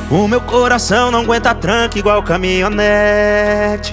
O meu coração não aguenta tranca igual caminhonete,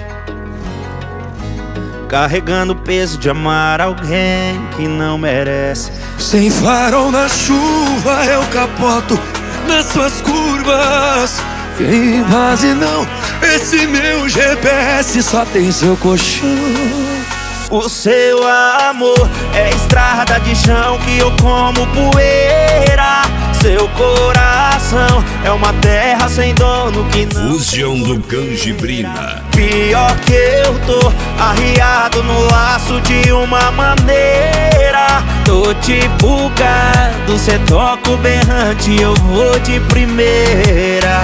carregando o peso de amar alguém que não merece. Sem farol na chuva eu capoto nas suas curvas. Tem base não, esse meu GPS só tem seu colchão. O seu amor é estrada de chão que eu como poeira. Seu coração é uma terra sem dono que não Fusion do Canjibrina. Pior que eu tô arriado no laço de uma maneira. Tô tipo gado, cê toca o berrante, eu vou de primeira.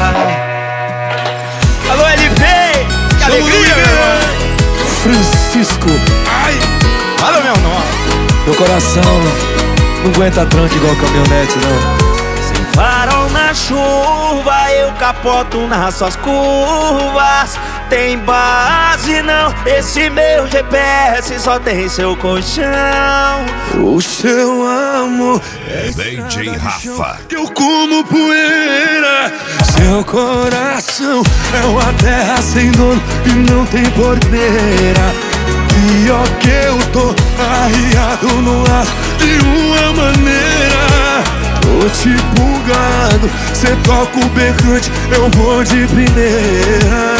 Alô, LP, que alegria, meu irmão. Francisco, Ai, fala meu nome. meu coração não aguenta tranca igual caminhonete não. Sem farol na chuva, eu capoto nas suas curvas. Tem base não, esse meu GPS só tem seu colchão. O seu amor é DJ Rafa. que eu como poeira. Seu coração é uma terra sem dono e não tem porteira. Pior que eu tô arriado no ar de uma maneira. Tô tipo gado, cê toca o berrante, eu vou de primeira.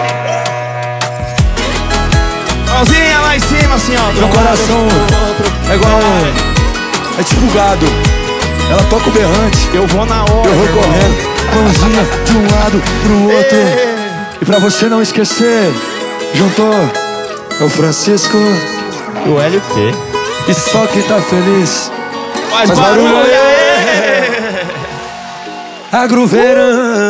Mãozinha lá em cima, assim, ó. Meu coração é igual é tipo gado. Ela toca o berrante, Eu vou na hora. eu vou irmão. correndo, mãozinha de um lado pro outro. E pra você não esquecer, juntou é o Francisco O LP. e só quem tá feliz Faz faz barulho barulho aí. aí. Agro Verão.